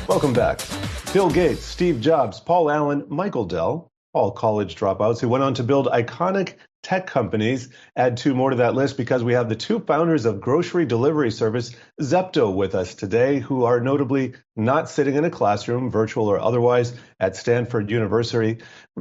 Welcome back. Bill Gates, Steve Jobs, Paul Allen, Michael Dell, all college dropouts who went on to build iconic tech companies. Add two more to that list because we have the two founders of grocery delivery service Zepto with us today, who are notably not sitting in a classroom, virtual or otherwise, at Stanford University.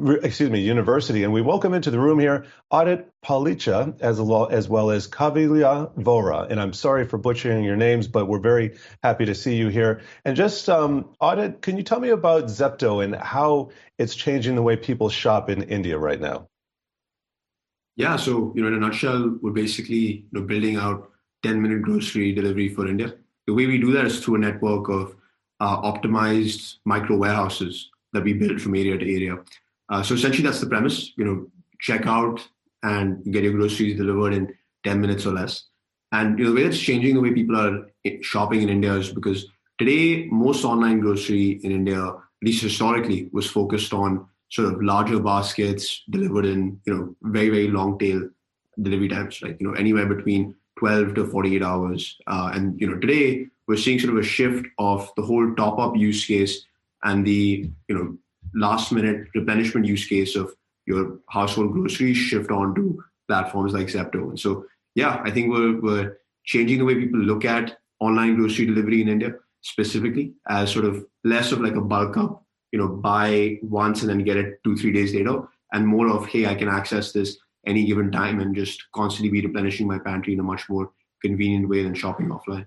And we welcome into the room here Audit Palicha as well as Kavilia Vora. And I'm sorry for butchering your names, but we're very happy to see you here. And just, Audit, can you tell me about Zepto and how it's changing the way people shop in India right now? Yeah, so in a nutshell, we're basically building out 10-minute grocery delivery for India. The way we do that is through a network of optimized micro warehouses that we build from area to area. So essentially, that's the premise. Check out and get your groceries delivered in 10 minutes or less. And the way it's changing the way people are shopping in India is because today most online grocery in India, at least historically, was focused on sort of larger baskets delivered in, very, very long tail delivery times, like, anywhere between 12 to 48 hours. And today we're seeing sort of a shift of the whole top up use case and the, last minute replenishment use case of your household groceries shift onto platforms like Zepto. And so, yeah, I think we're changing the way people look at online grocery delivery in India specifically as sort of less of like a bulk up, buy once and then get it 2-3 days later, and more of, hey, I can access this any given time and just constantly be replenishing my pantry in a much more convenient way than shopping offline.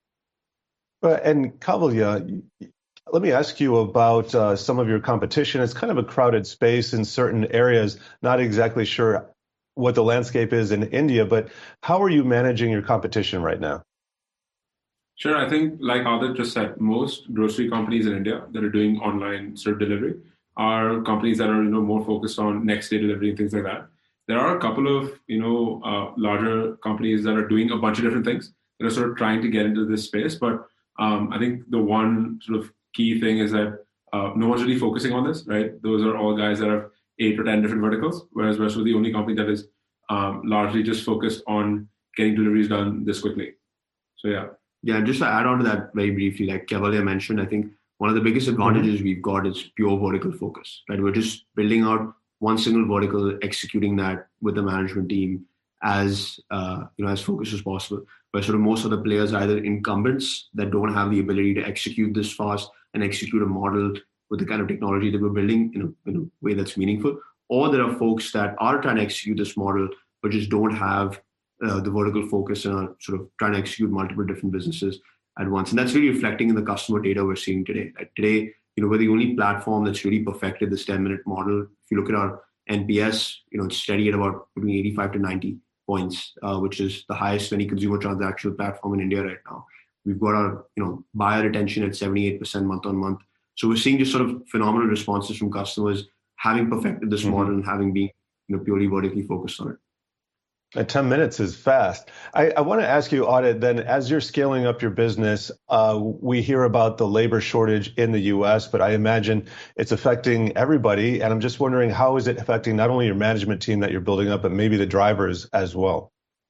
And Kavalya, let me ask you about some of your competition. It's kind of a crowded space in certain areas. Not exactly sure what the landscape is in India, but how are you managing your competition right now? Sure. I think, like Adit just said, most grocery companies in India that are doing online sort of delivery are companies that are more focused on next day delivery and things like that. There are a couple of larger companies that are doing a bunch of different things that are sort of trying to get into this space. But I think the one sort of key thing is that no one's really focusing on this, right? Those are all guys that have 8 or 10 different verticals, whereas we're sort of the only company that is largely just focused on getting deliveries done this quickly. So yeah. Yeah, just to add on to that very briefly, like Kavalya mentioned, I think one of the biggest advantages we've got is pure vertical focus, right? We're just building out one single vertical, executing that with the management team as as focused as possible. But sort of most of the players are either incumbents that don't have the ability to execute this fast and execute a model with the kind of technology that we're building in a way that's meaningful, or there are folks that are trying to execute this model but just don't have the vertical focus and are sort of trying to execute multiple different businesses at once. And that's really reflecting in the customer data we're seeing today. Like today, we're the only platform that's really perfected this 10-minute model. If you look at our NPS, it's steady at about between 85 to 90 points, which is the highest of any consumer transactional platform in India right now. We've got our, buyer retention at 78% month on month. So we're seeing just sort of phenomenal responses from customers having perfected this model and having been, purely vertically focused on it. 10 minutes is fast. I want to ask you, Audit, then as you're scaling up your business, we hear about the labor shortage in the U.S., but I imagine it's affecting everybody. And I'm just wondering, how is it affecting not only your management team that you're building up, but maybe the drivers as well?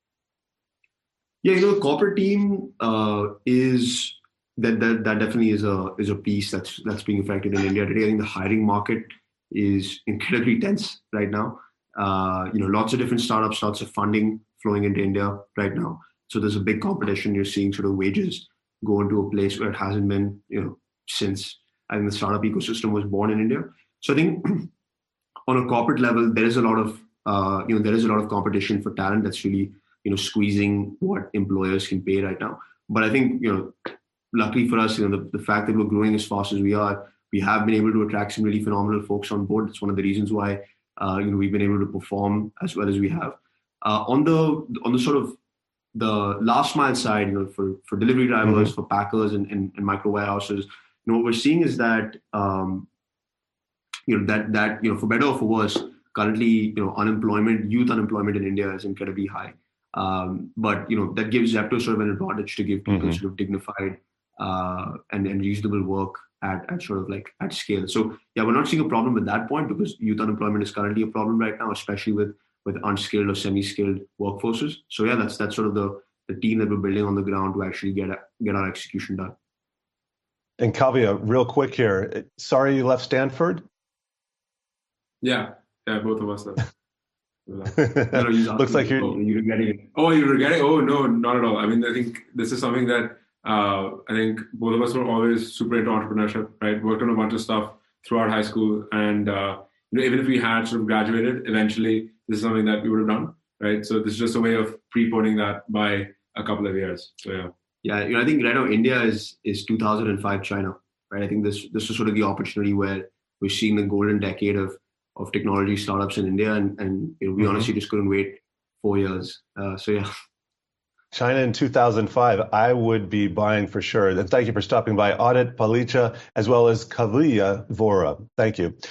Yeah, the corporate team is that definitely is a piece that's being affected in India today. I think the hiring market is incredibly tense right now. Lots of different startups, lots of funding flowing into India right now. So there's a big competition. You're seeing sort of wages go into a place where it hasn't been, since I think the startup ecosystem was born in India. So I think on a corporate level, there is a lot of, competition for talent that's really, squeezing what employers can pay right now. But I think, luckily for us, the fact that we're growing as fast as we are, we have been able to attract some really phenomenal folks on board. It's one of the reasons why we've been able to perform as well as we have. On the sort of the last mile side, for delivery drivers, for packers and micro warehouses, what we're seeing is that that for better or for worse, currently youth unemployment in India is incredibly high. But that gives Zepto sort of an advantage to give people sort of dignified and reasonable work at sort of like at scale. So yeah, we're not seeing a problem at that point because youth unemployment is currently a problem right now, especially with unskilled or semi-skilled workforces. So yeah, that's sort of the team that we're building on the ground to actually get our execution done. And Kavya, real quick here. Sorry you left Stanford? Yeah, both of us. No, he's Looks like asking, you're. you regretting it. Oh, you regret it? Oh, no, not at all. I mean, I think this is something that I think both of us were always super into entrepreneurship, right? Worked on a bunch of stuff throughout high school. And, even if we had sort of graduated, eventually this is something that we would have done, right? So this is just a way of preponing that by a couple of years. So, yeah. Yeah, I think right now India is 2005 China, right? I think this is sort of the opportunity where we're seeing the golden decade of technology startups in India, and we honestly just couldn't wait 4 years. So yeah. China in 2005, I would be buying for sure. And thank you for stopping by, Audit Palicha, as well as Kavya Vora. Thank you.